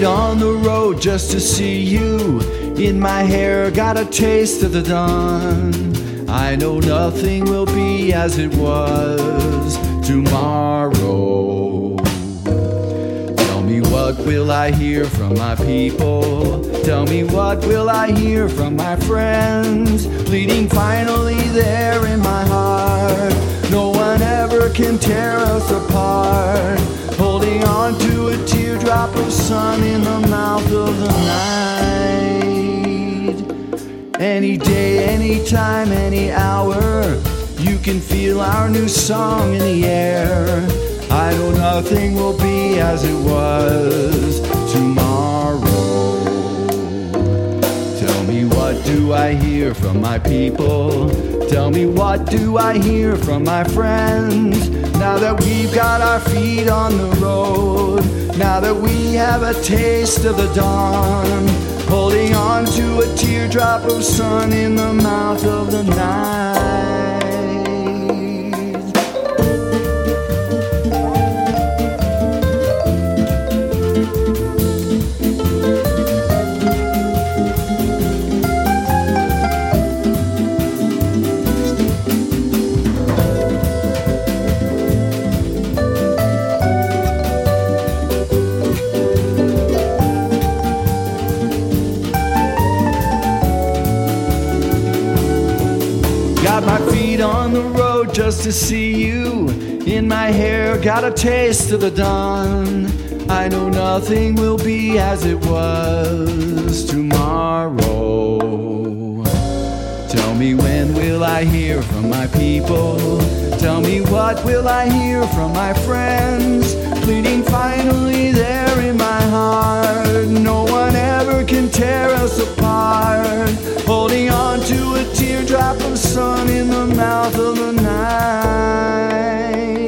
on the road just to see you. In my hair, got a taste of the dawn. I know nothing will be as it was tomorrow. Tell me, what will I hear from my people? Tell me, what will I hear from my friends? Bleeding finally there in my heart. No one ever can tear us apart. Holding on to a teardrop of sun in the mouth of the night. Any day, any time, any hour, you can feel our new song in the air. I know nothing will be as it was tomorrow. Tell me, what do I hear from my people? Tell me, what do I hear from my friends? Now that we've got our feet on the road, now that we have a taste of the dawn, holding on to a teardrop of sun in the mouth of the night. Got my feet on the road just to see you. In my hair, got a taste of the dawn. I know nothing will be as it was tomorrow. Tell me, when will I hear from my people? Tell me, what will I hear from my friends? Bleeding finally there in my heart. No one ever can tear us apart. Holding on to a teardrop of sun in the mouth of the night.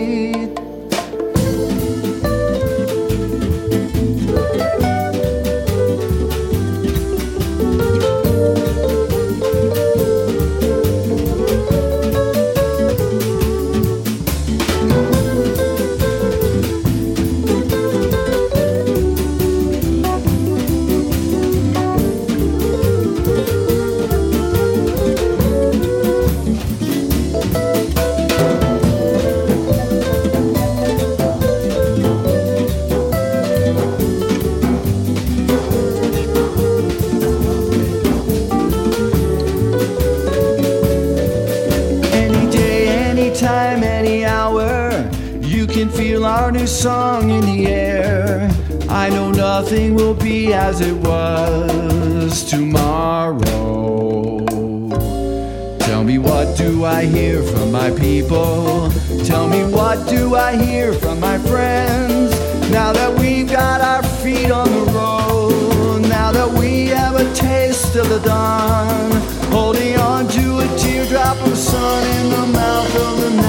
Time, any hour, you can feel our new song in the air. I know nothing will be as it was tomorrow. Tell me, what do I hear from my people? Tell me, what do I hear from my friends? Now that we've got our feet on the road, now that we have a taste of the dawn, holding on to a teardrop of sun in the mouth of the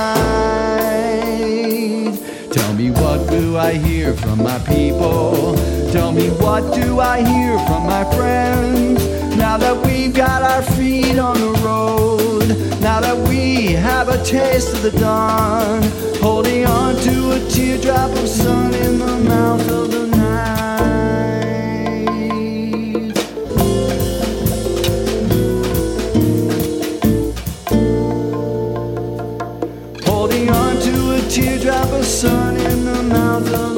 night. Tell me, what do I hear from my people? Tell me, what do I hear from my friends? Now that we've got our feet on the road, now that we have a taste of the dawn, holding on to a teardrop of sun in the mouth of the night. Holding on to a teardrop of sun in the mouth of the night.